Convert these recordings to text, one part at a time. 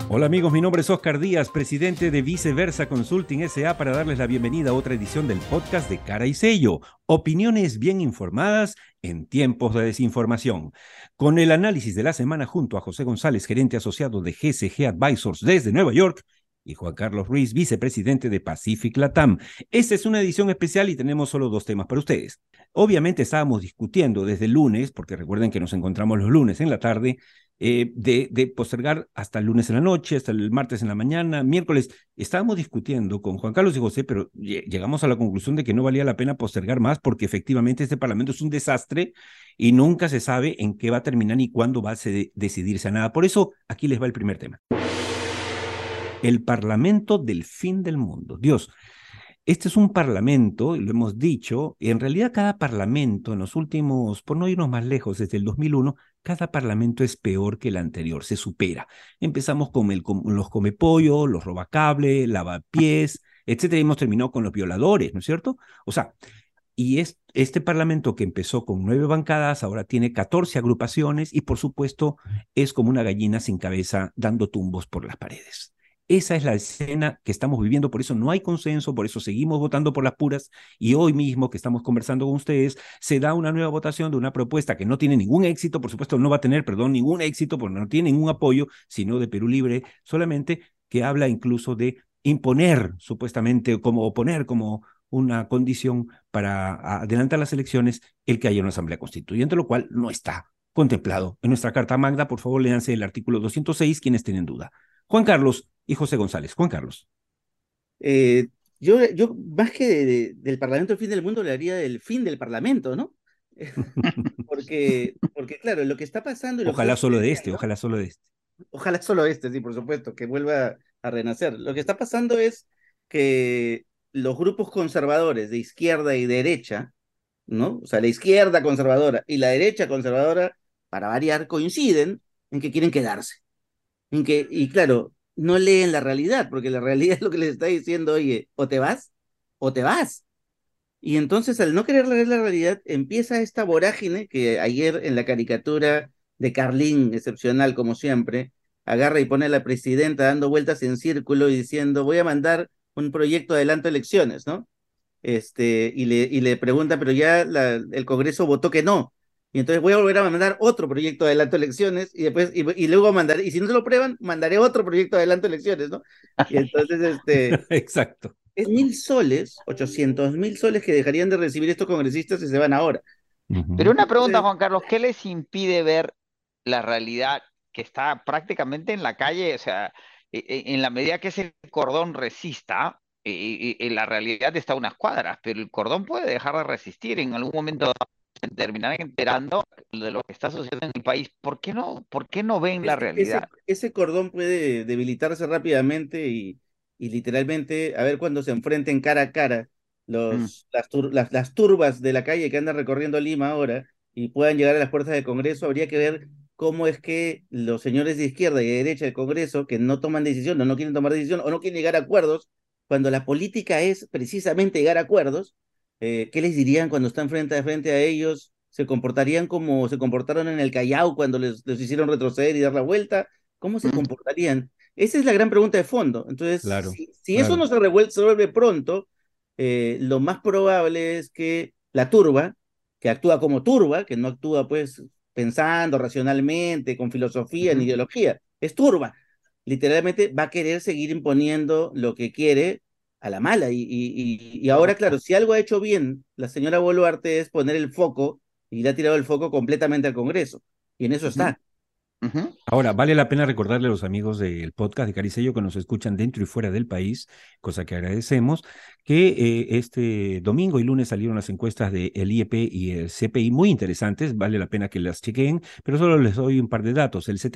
Hola amigos, mi nombre es Oscar Díaz, presidente de Viceversa Consulting S.A. para darles la bienvenida a otra edición del podcast de Cara y Sello. Opiniones bien informadas en tiempos de desinformación. Con el análisis de la semana junto a José González, gerente asociado de GCG Advisors desde Nueva York, y Juan Carlos Ruiz, vicepresidente de Pacific Latam. Esta es una edición especial y tenemos solo dos temas para ustedes. Obviamente estábamos discutiendo desde el lunes, porque recuerden que nos encontramos los lunes en la tarde, de postergar hasta el lunes en la noche, hasta el martes en la mañana, miércoles. Estábamos discutiendo con Juan Carlos y José, pero llegamos a la conclusión de que no valía la pena postergar más porque efectivamente este Parlamento es un desastre y nunca se sabe en qué va a terminar ni cuándo va a decidirse a nada. Por eso, aquí les va el primer tema. El Parlamento del fin del mundo. Dios, este es un parlamento, lo hemos dicho, y en realidad cada parlamento en los últimos, por no irnos más lejos, desde el 2001, cada parlamento es peor que el anterior, se supera. Empezamos con los comepollo, los robacable, lavapiés, etcétera, y hemos terminado con los violadores, ¿no es cierto? O sea, y este parlamento que empezó con 9 bancadas, ahora tiene 14 agrupaciones y por supuesto es como una gallina sin cabeza dando tumbos por las paredes. Esa es la escena que estamos viviendo, por eso no hay consenso, por eso seguimos votando por las puras y hoy mismo que estamos conversando con ustedes, se da una nueva votación de una propuesta que no tiene ningún éxito, por supuesto no va a tener, perdón, ningún éxito, porque no tiene ningún apoyo, sino de Perú Libre, solamente que habla incluso de imponer, supuestamente, como oponer como una condición para adelantar las elecciones el que haya una asamblea constituyente, lo cual no está contemplado en nuestra Carta Magna. Por favor, léanse el artículo 206, quienes tienen duda. Juan Carlos y José González. Juan Carlos. Eh, yo más que del Parlamento del fin del mundo, le haría del fin del Parlamento, ¿no? Porque claro, lo que está pasando y lo que está Ojalá solo de este, sucediendo, ojalá solo de este. ojalá solo este, sí, por supuesto, que vuelva a renacer. Lo que está pasando es que los grupos conservadores de izquierda y derecha, ¿no? O sea, la izquierda conservadora y la derecha conservadora, para variar, coinciden en que quieren quedarse. Y claro, no leen la realidad, porque la realidad es lo que les está diciendo, oye, o te vas, o te vas. Y entonces, al no querer leer la realidad, empieza esta vorágine que ayer en la caricatura de Carlín, excepcional como siempre, agarra y pone a la presidenta dando vueltas en círculo y diciendo, voy a mandar un proyecto de adelanto de elecciones, ¿no? Y le pregunta, pero ya el Congreso votó que no. Y entonces voy a volver a mandar otro proyecto de adelanto de elecciones y después, y luego mandaré, y si no se lo prueban, mandaré otro proyecto de adelanto de elecciones, ¿no? Y entonces, Exacto. es 1.000 soles, 800.000 soles que dejarían de recibir estos congresistas si se van ahora. Pero Uh-huh. una pregunta, Entonces, Juan Carlos, ¿qué les impide ver la realidad que está prácticamente en la calle? O sea, en la medida que ese cordón resista, la realidad está a unas cuadras, pero el cordón puede dejar de resistir. En algún momento se terminarán enterando de lo que está sucediendo en el país. Por qué no ven la es que ese, realidad? ese cordón puede debilitarse rápidamente y literalmente, a ver cuando se enfrenten cara a cara Mm, las turbas de la calle que andan recorriendo Lima ahora y puedan llegar a las puertas del Congreso, habría que ver cómo es que los señores de izquierda y de derecha del Congreso, que no toman decisión o no quieren tomar decisión o no quieren llegar a acuerdos, cuando la política es precisamente llegar a acuerdos, ¿qué les dirían cuando están frente a frente a ellos? ¿Se comportarían como se comportaron en el Callao cuando les hicieron retroceder y dar la vuelta? ¿Cómo se mm. comportarían? Esa es la gran pregunta de fondo. Entonces, Claro, si eso no claro. se resuelve pronto, lo más probable es que la turba, que actúa como turba, que no actúa pues pensando racionalmente, con filosofía ni Ujú. ideología, es turba. Literalmente va a querer seguir imponiendo lo que quiere a la mala. Y ahora, claro, si algo ha hecho bien la señora Boluarte es poner el foco y le ha tirado el foco completamente al Congreso. Y en eso Ujú, está. ujú. Ahora, vale la pena recordarle a los amigos del podcast de Caricello que nos escuchan dentro y fuera del país, cosa que agradecemos, que este domingo y lunes salieron las encuestas del IEP y el CPI muy interesantes, vale la pena que las chequeen, pero solo les doy un par de datos. El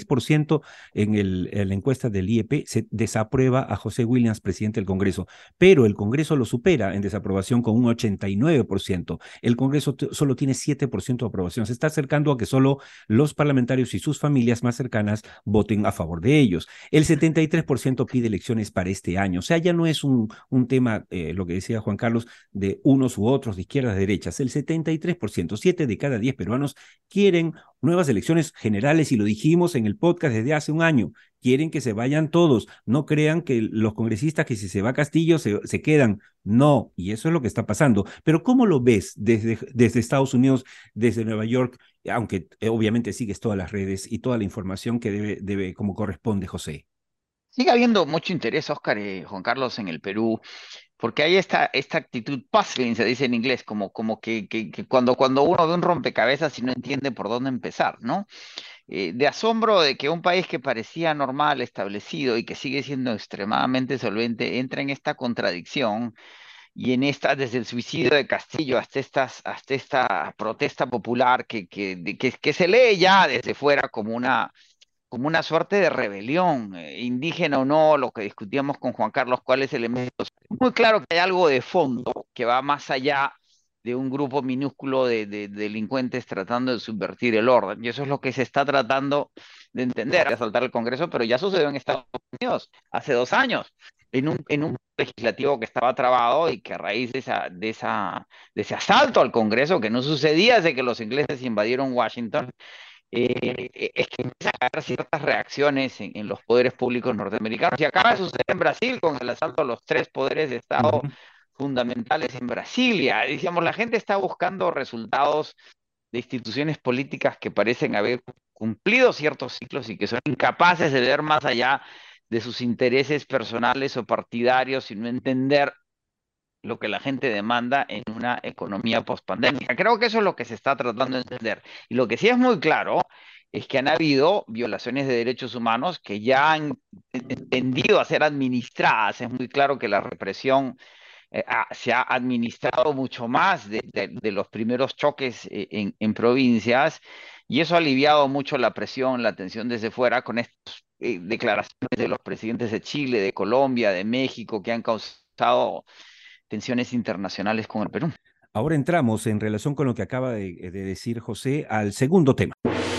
76% en la encuesta del IEP se desaprueba a José Williams, presidente del Congreso, pero el Congreso lo supera en desaprobación con un 89%. El Congreso solo tiene 7% de aprobación. Se está acercando a que solo los parlamentarios y sus familias más cercanas voten a favor de ellos. El 73% pide elecciones para este año. O sea, ya no es un tema, lo que decía Juan Carlos, de unos u otros, de izquierdas, de derechas. El 73%, 7 de cada 10 peruanos quieren nuevas elecciones generales y lo dijimos en el podcast desde hace un año. Quieren que se vayan todos. No crean que los congresistas que si se va Castillo se quedan. No, y eso es lo que está pasando. Pero ¿cómo lo ves desde Estados Unidos, desde Nueva York? Aunque obviamente sigues todas las redes y toda la información que debe como corresponde, José. Sigue habiendo mucho interés, Oscar, Juan Carlos, en el Perú, porque hay esta actitud puzzling, se dice en inglés, como que cuando uno ve un rompecabezas y no entiende por dónde empezar, ¿no? De asombro de que un país que parecía normal, establecido y que sigue siendo extremadamente solvente, entra en esta contradicción y desde el suicidio de Castillo hasta esta protesta popular que se lee ya desde fuera como una suerte de rebelión, indígena o no, lo que discutíamos con Juan Carlos, cuáles elementos. Muy claro que hay algo de fondo que va más allá de un grupo minúsculo de delincuentes tratando de subvertir el orden. Y eso es lo que se está tratando de entender, de asaltar el Congreso, pero ya sucedió en Estados Unidos hace 2 años, en un legislativo que estaba trabado y que a raíz de ese asalto al Congreso, que no sucedía desde que los ingleses invadieron Washington, es que empieza a haber ciertas reacciones en los poderes públicos norteamericanos. Y acaba de suceder en Brasil con el asalto a los tres poderes de Estado fundamentales en Brasilia. Digamos, la gente está buscando resultados de instituciones políticas que parecen haber cumplido ciertos ciclos y que son incapaces de ver más allá de sus intereses personales o partidarios y no entender lo que la gente demanda en una economía pospandémica. Creo que eso es lo que se está tratando de entender. Y lo que sí es muy claro es que han habido violaciones de derechos humanos que ya han tendido a ser administradas. Es muy claro que la represión se ha administrado mucho más de los primeros choques en provincias y eso ha aliviado mucho la presión, la tensión desde fuera con estas declaraciones de los presidentes de Chile, de Colombia, de México, que han causado tensiones internacionales con el Perú. Ahora entramos en relación con lo que acaba de decir José al segundo tema.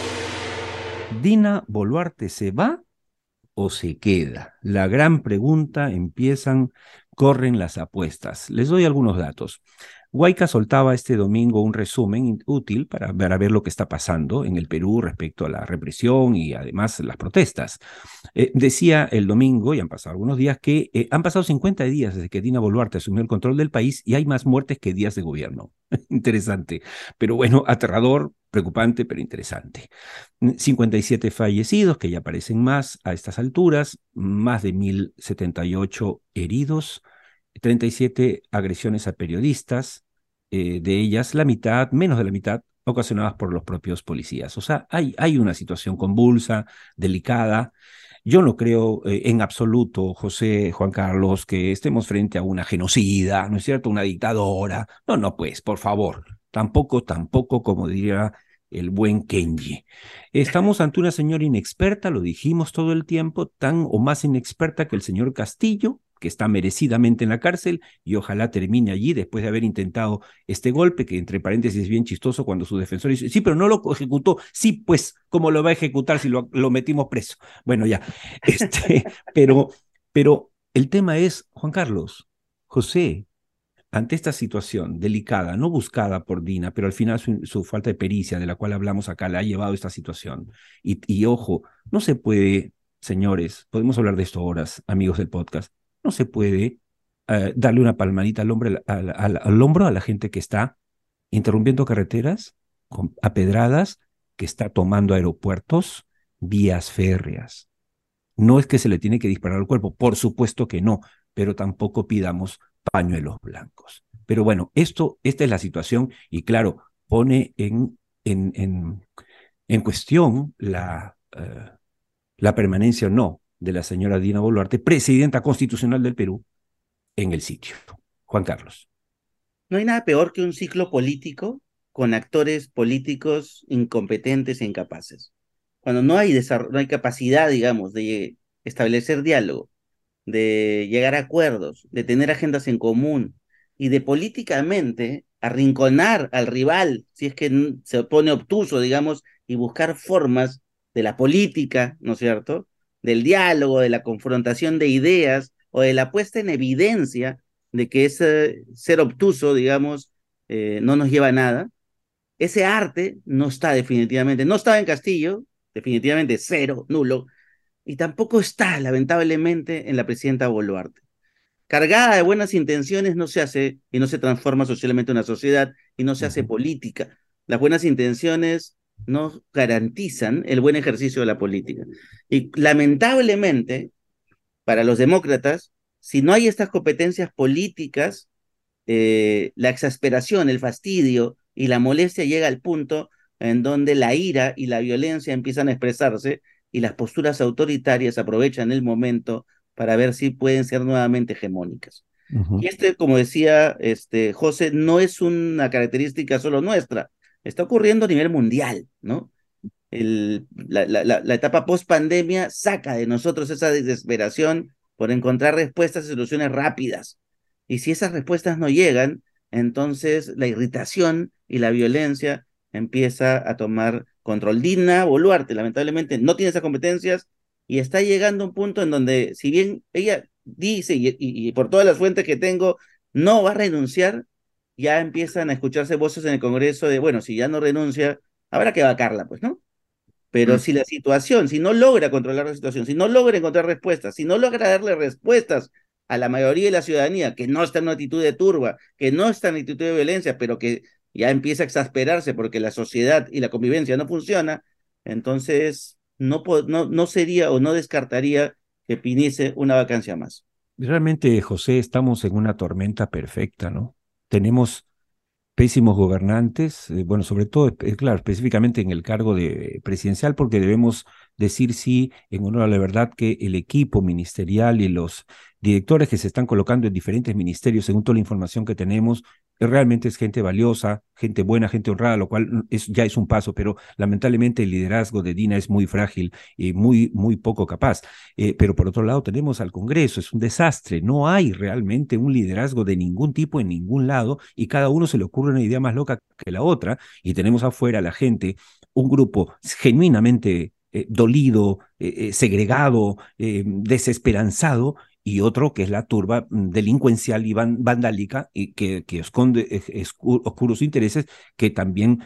¿Dina Boluarte se va o se queda? La gran pregunta, corren las apuestas. Les doy algunos datos. Huayca soltaba este domingo un resumen útil para ver lo que está pasando en el Perú respecto a la represión y además las protestas. Decía el domingo, y han pasado algunos días, que han pasado 50 días desde que Dina Boluarte asumió el control del país y hay más muertes que días de gobierno. Interesante, pero bueno, aterrador, preocupante, pero interesante. 57 fallecidos, que ya parecen más a estas alturas, más de 1.078 heridos, 37 agresiones a periodistas, de ellas la mitad, menos de la mitad, ocasionadas por los propios policías. O sea, hay una situación convulsa, delicada. Yo no creo en absoluto, José, Juan Carlos, que estemos frente a una genocida, ¿no es cierto? Una dictadora. No, no, pues, por favor. Tampoco, como diría el buen Kenji. Estamos ante una señora inexperta, lo dijimos todo el tiempo, tan o más inexperta que el señor Castillo, que está merecidamente en la cárcel y ojalá termine allí después de haber intentado este golpe, que entre paréntesis es bien chistoso cuando su defensor dice, sí, pero no lo ejecutó. Sí, pues, ¿cómo lo va a ejecutar si lo metimos preso? Bueno, ya. Pero el tema es, Juan Carlos, José, ante esta situación delicada, no buscada por Dina, pero al final su falta de pericia, de la cual hablamos acá, la ha llevado a esta situación. Y ojo, no se puede, señores, podemos hablar de esto horas, amigos del podcast, no se puede darle una palmadita al hombro, al hombro a la gente que está interrumpiendo carreteras a pedradas, que está tomando aeropuertos, vías férreas. No es que se le tiene que disparar al cuerpo, por supuesto que no, pero tampoco pidamos pañuelos blancos. Pero bueno, esta es la situación y claro, pone en cuestión la permanencia o no de la señora Dina Boluarte, presidenta constitucional del Perú, en el sitio. Juan Carlos. No hay nada peor que un ciclo político con actores políticos incompetentes e incapaces. Cuando no hay capacidad, digamos, de establecer diálogo, de llegar a acuerdos, de tener agendas en común y de políticamente arrinconar al rival, si es que se pone obtuso, digamos, y buscar formas de la política, ¿no es cierto? Del diálogo, de la confrontación de ideas o de la puesta en evidencia de que ese ser obtuso, digamos, no nos lleva a nada. ese arte no está definitivamente, no estaba en Castillo, definitivamente cero, nulo, y tampoco está, lamentablemente, en la presidenta Boluarte. Cargada de buenas intenciones no se hace y no se transforma socialmente una sociedad y no se hace Ujú. política. Las buenas intenciones no garantizan el buen ejercicio de la política. Y lamentablemente, para los demócratas, si no hay estas competencias políticas, la exasperación, el fastidio y la molestia llega al punto en donde la ira y la violencia empiezan a expresarse y las posturas autoritarias aprovechan el momento para ver si pueden ser nuevamente hegemónicas. Y Ujú. como decía José, no es una característica solo nuestra, está ocurriendo a nivel mundial, ¿no? La etapa post pandemia saca de nosotros esa desesperación por encontrar respuestas y soluciones rápidas. Y si esas respuestas no llegan, entonces la irritación y la violencia empieza a tomar control. Dina Boluarte, lamentablemente, no tiene esas competencias y está llegando a un punto en donde, si bien ella dice, y por todas las fuentes que tengo, no va a renunciar, ya empiezan a escucharse voces en el Congreso de, bueno, si ya no renuncia, habrá que vacarla, pues, ¿no? Pero Mm. si la situación, si no logra controlar la situación, si no logra encontrar respuestas, si no logra darle respuestas a la mayoría de la ciudadanía que no está en una actitud de turba, que no está en una actitud de violencia, pero que ya empieza a exasperarse porque la sociedad y la convivencia no funciona, entonces no sería o no descartaría que piniese una vacancia más. Realmente, José, estamos en una tormenta perfecta, ¿no? Tenemos pésimos gobernantes, bueno, sobre todo, claro, específicamente en el cargo de presidencial, porque debemos decir sí, en honor a la verdad, que el equipo ministerial y los directores que se están colocando en diferentes ministerios, según toda la información que tenemos, realmente es gente valiosa, gente buena, gente honrada, lo cual ya es un paso, pero lamentablemente el liderazgo de Dina es muy frágil y muy poco capaz. Pero por otro lado tenemos al Congreso, es un desastre, no hay realmente un liderazgo de ningún tipo en ningún lado y cada uno se le ocurre una idea más loca que la otra y tenemos afuera a la gente, un grupo genuinamente dolido, segregado, desesperanzado y otro que es la turba delincuencial y vandálica y que esconde oscuros intereses que también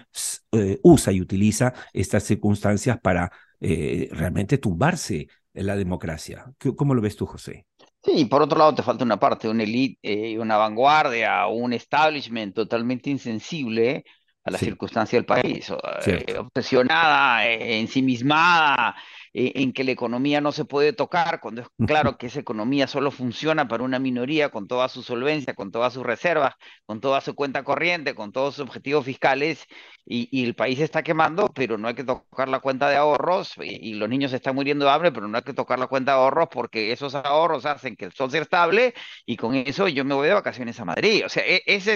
usa y utiliza estas circunstancias para realmente tumbarse la democracia. ¿Cómo lo ves tú, José? Sí, por otro lado te falta una parte, una elite, una vanguardia, un establishment totalmente insensible a la Sí, circunstancia del país, cierto. obsesionada, ensimismada, en que la economía no se puede tocar, cuando es claro que esa economía solo funciona para una minoría con toda su solvencia, con todas sus reservas, con toda su cuenta corriente, con todos sus objetivos fiscales, y el país se está quemando, pero no hay que tocar la cuenta de ahorros, y los niños se están muriendo de hambre, pero no hay que tocar la cuenta de ahorros porque esos ahorros hacen que el sol sea estable y con eso yo me voy de vacaciones a Madrid. O sea,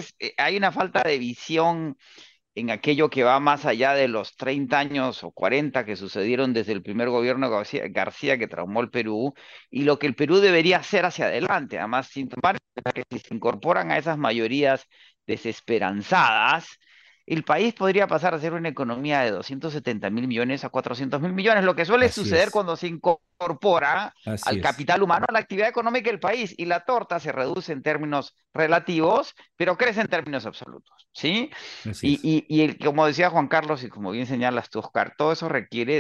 hay una falta de visión en aquello que va más allá de los 30 años o 40 que sucedieron desde el primer gobierno de García que traumó el Perú y lo que el Perú debería hacer hacia adelante. Además, sin tomar en cuenta que si se incorporan a esas mayorías desesperanzadas, el país podría pasar a ser una economía de 270.000 millones a 400.000 millones, lo que suele Así suceder es, cuando se incorpora así al es, capital humano, a la actividad económica del país, y la torta se reduce en términos relativos, pero crece en términos absolutos, ¿sí? así es. Y como decía Juan Carlos, y como bien señalas tú, Oscar, todo eso requiere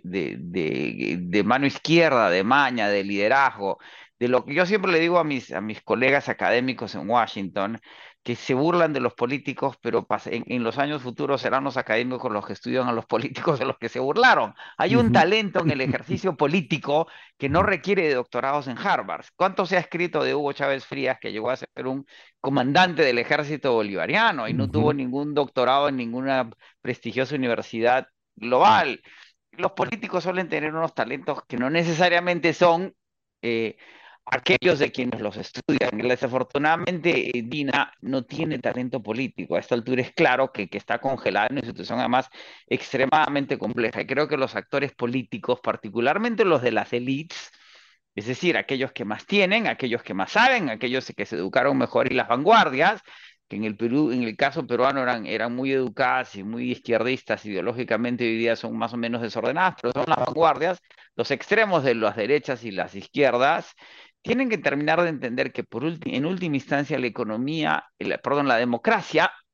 de mano izquierda, de maña, de liderazgo, de lo que yo siempre le digo a mis colegas académicos en Washington, que se burlan de los políticos, pero en los años futuros serán los académicos los que estudian a los políticos de los que se burlaron. Hay un Ujú, talento en el ejercicio político que no ujú, requiere de doctorados en Harvard. ¿Cuánto se ha escrito de Hugo Chávez Frías, que llegó a ser un comandante del ejército bolivariano y no tuvo ujú. ningún doctorado en ninguna prestigiosa universidad global? Los políticos suelen tener unos talentos que no necesariamente son eh, aquellos de quienes los estudian. Desafortunadamente, Dina no tiene talento político. A esta altura es claro que está congelada en una institución además extremadamente compleja. Y creo que los actores políticos, particularmente los de las élites, es decir, aquellos que más tienen, aquellos que más saben, aquellos que se educaron mejor y las vanguardias, que en el Perú, en el caso peruano eran muy educadas y muy izquierdistas ideológicamente, hoy día son más o menos desordenadas, pero son las vanguardias, los extremos de las derechas y las izquierdas, tienen que terminar de entender que en última instancia la economía, perdón, la democracia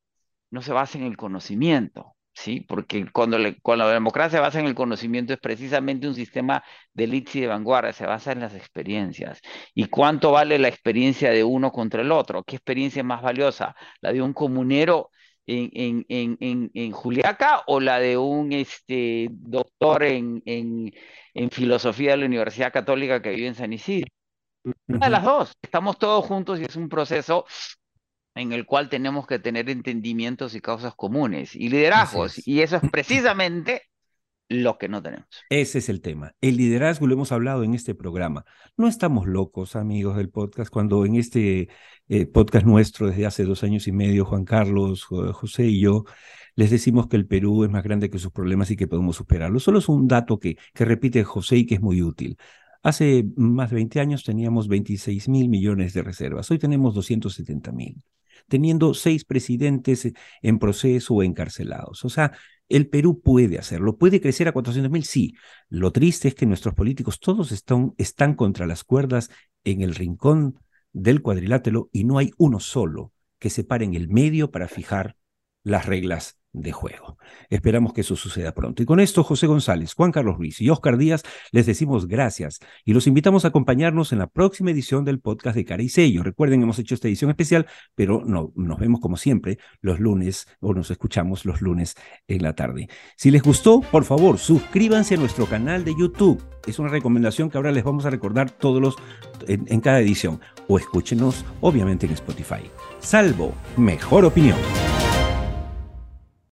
no se basa en el conocimiento, ¿sí? Porque cuando la democracia se basa en el conocimiento es precisamente un sistema de élite y de vanguardia, se basa en las experiencias. ¿Y cuánto vale la experiencia de uno contra el otro? ¿Qué experiencia es más valiosa? ¿La de un comunero en Juliaca o la de un doctor en filosofía de la Universidad Católica que vive en San Isidro? Una de las dos. Estamos todos juntos y es un proceso en el cual tenemos que tener entendimientos y causas comunes y Así liderazgos. es. Y eso es precisamente lo que no tenemos. Ese es el tema. El liderazgo lo hemos hablado en este programa. No estamos locos, amigos del podcast, cuando en este podcast nuestro desde hace 2 años y medio, Juan Carlos, José y yo, les decimos que el Perú es más grande que sus problemas y que podemos superarlo. Solo es un dato que repite José y que es muy útil. Hace más de 20 años teníamos 26.000 millones de reservas. Hoy tenemos 270.000, teniendo 6 presidentes en proceso o encarcelados. O sea, el Perú puede hacerlo. ¿Puede crecer a 400.000? Sí. Lo triste es que nuestros políticos todos están contra las cuerdas en el rincón del cuadrilátero y no hay uno solo que se pare en el medio para fijar las reglas de juego. Esperamos que eso suceda pronto. Y con esto, José González, Juan Carlos Ruiz y Oscar Díaz, les decimos gracias y los invitamos a acompañarnos en la próxima edición del podcast de Cara y Sello. Recuerden, hemos hecho esta edición especial, pero no, nos vemos como siempre los lunes, o nos escuchamos los lunes en la tarde. Si les gustó, por favor, suscríbanse a nuestro canal de YouTube. Es una recomendación que ahora les vamos a recordar en cada edición. O escúchenos, obviamente, en Spotify. Salvo mejor opinión.